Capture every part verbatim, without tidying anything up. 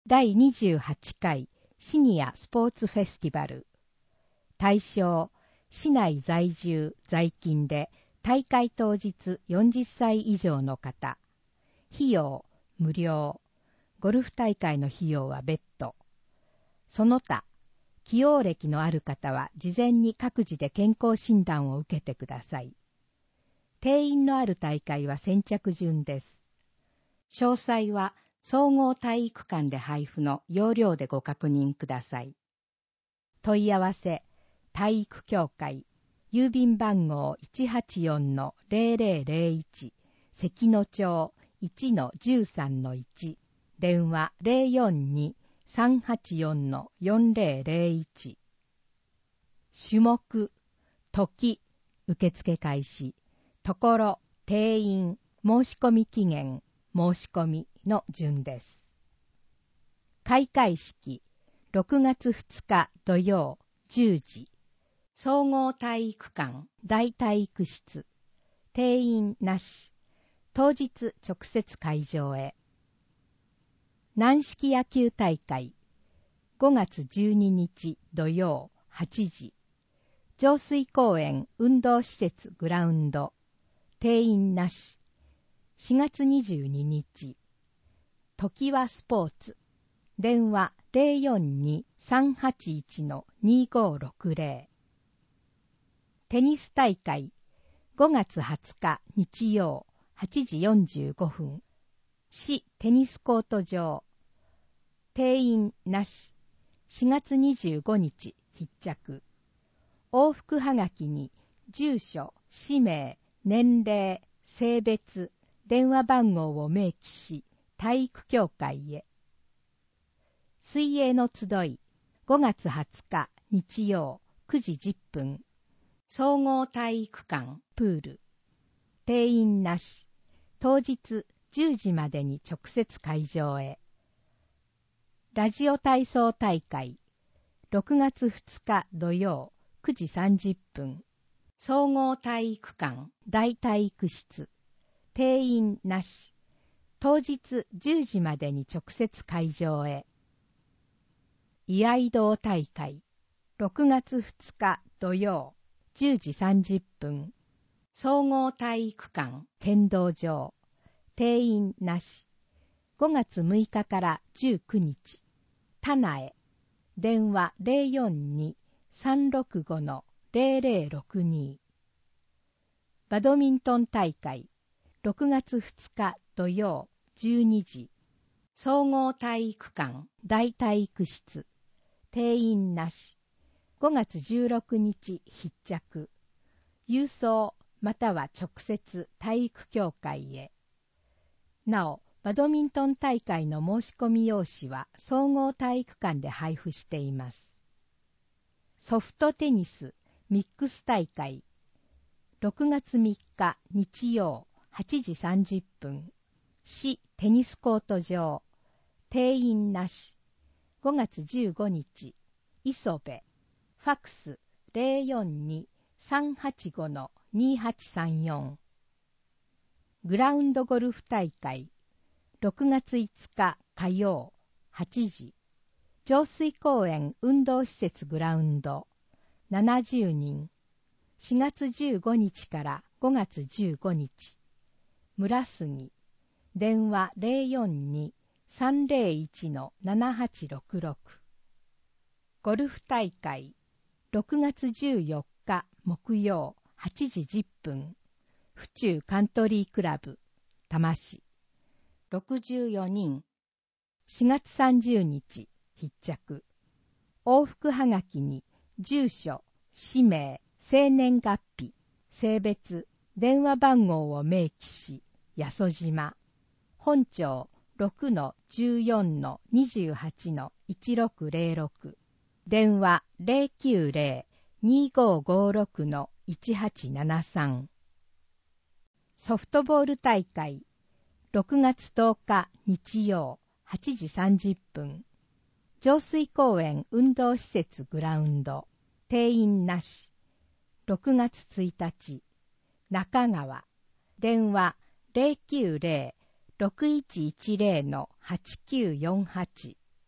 だいにじゅうはちかいシニアスポーツフェスティバル。対象、市内在住在勤で大会当日よんじゅっさい以上の方。費用無料。ゴルフ大会の費用は別途。その他、起用歴のある方は事前に各自で健康診断を受けてください。定員のある大会は先着順です。詳細は総合体育館で配布の要領でご確認ください。問い合わせ、体育協会、郵便番号 いちはちよんのゼロゼロゼロいち、関野町 いちのじゅうさんのいち、電話 ゼロよんに さんはちよんのよんゼロゼロいち。種目、時、受付開始、ところ、定員、申し込み期限、申し込みの順です。開会式、ろくがつふつか土曜じゅうじ、総合体育館大体育室、定員なし、当日直接会場へ。軟式野球大会、ごがつじゅうににち土曜はちじ、上水公園運動施設グラウンド、定員なし。しがつにじゅうににち、時はスポーツ、電話 ゼロよんに さんはちいちのにごろくゼロ。テニス大会、ごがつはつか日曜はちじよんじゅうごふん、市テニスコート場、定員なし。しがつにじゅうごにち必着。往復はがきに住所、氏名、年齢、性別、電話番号を明記し、体育協会へ。水泳の集い、ごがつはつか日曜くじじゅっぷん、総合体育館プール、定員なし。当日じゅうじまでに直接会場へ。ラジオ体操大会、ろくがつふつか土曜くじさんじゅっぷん、総合体育館大体育室、定員なし。当日じゅうじまでに直接会場へ。居合道大会、ろくがつふつか土曜じゅうじさんじゅっぷん、総合体育館剣道場、定員なし。ごがつむいかからじゅうくにち、田苗、電話 ゼロよんに さんろくごのゼロゼロろくに。バドミントン大会、ろくがつふつか土曜じゅうにじ、総合体育館大体育室、定員なし。ごがつじゅうろくにち必着。郵送または直接体育協会へ。なお、バドミントン大会の申し込み用紙は総合体育館で配布しています。ソフトテニスミックス大会、ろくがつみっか日曜はちじさんじゅっぷん、市テニスコート場、定員なし。ごがつじゅうごにち、磯部、ファクス ゼロよんに さんはちごのにはちさんよん。グラウンドゴルフ大会、ろくがついつか火曜はちじ、上水公園運動施設グラウンド、ななじゅうにん。しがつじゅうごにちからごがつじゅうごにち、村杉、電話 ゼロよんに さんゼロいちのななはちろくろく。ゴルフ大会、ろくがつじゅうよっか木曜はちじじゅっぷん、府中カントリークラブ、多摩市、ろくじゅうよにん。しがつさんじゅうにち必着。往復はがきに住所、氏名、生年月日、性別、電話番号を明記し、八十島、本町 ろくのじゅうよんのにじゅうはちのいちろくゼロろく、電話 ゼロきゅうゼロ にごごろくのいちはちななさん。ソフトボール大会、ろくがつとおか日曜はちじさんじゅっぷん、上水公園運動施設グラウンド、定員なし。ろくがつついたち、中川、電話 ゼロきゅうゼロ ろくいちいちゼロのはちきゅうよんはち、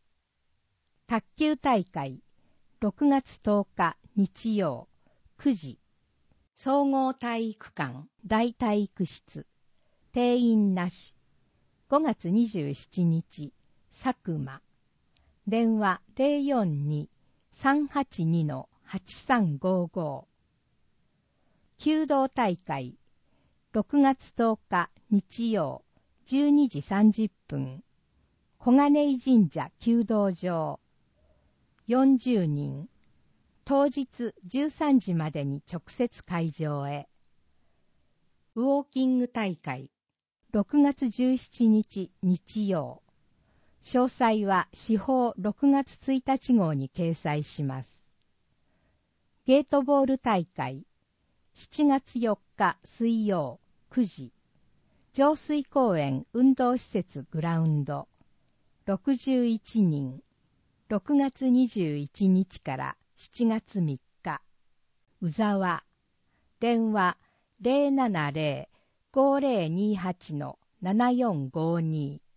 卓球大会ろくがつとおか日曜くじ、総合体育館大体育室、定員なし。ごがつにじゅうしちにち佐久間、電話 ゼロよんに さんはちに はちさんごご。弓道大会ろくがつとおか日曜じゅうにじさんじゅっぷん、小金井神社弓道場、よんじゅうにん、当日じゅうさんじまでに直接会場へ。ウォーキング大会ろくがつじゅうしちにち日曜、詳細は司法ろくがつついたち号に掲載します。ゲートボール大会しちがつよっか水曜くじ、上水公園運動施設グラウンド、ろくじゅういちにん、ろくがつにじゅういちにちからしちがつみっか、宇沢、電話 ゼロななゼロ ごゼロにはち ななよんごに。